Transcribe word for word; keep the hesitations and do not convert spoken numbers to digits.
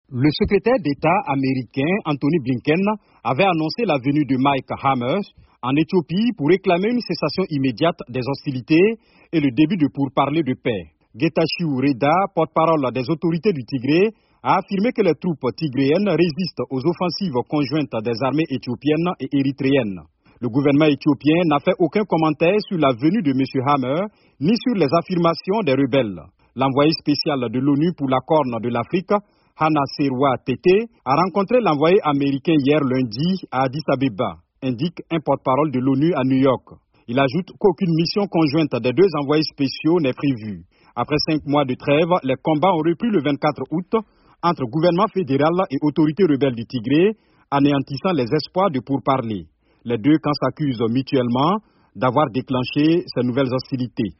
Le secrétaire d'État américain Anthony Blinken avait annoncé la venue de Mike Hammer en Éthiopie pour réclamer une cessation immédiate des hostilités et le début de pourparlers de paix. Getachew Reda, porte-parole des autorités du Tigré, a affirmé que les troupes tigréennes résistent aux offensives conjointes des armées éthiopiennes et érythréennes. Le gouvernement éthiopien n'a fait aucun commentaire sur la venue de M. Hammer ni sur les affirmations des rebelles. L'envoyé spécial de l'ONU pour la Corne de l'Afrique, Hana Serwa Tete, a rencontré l'envoyé américain hier lundi à Addis Abeba, indique un porte-parole de l'ONU à New York. Il ajoute qu'aucune mission conjointe des deux envoyés spéciaux n'est prévue. Après cinq mois de trêve, les combats ont repris le vingt-quatre août entre gouvernement fédéral et autorités rebelles du Tigré, anéantissant les espoirs de pourparlers. Les deux camps s'accusent mutuellement d'avoir déclenché ces nouvelles hostilités.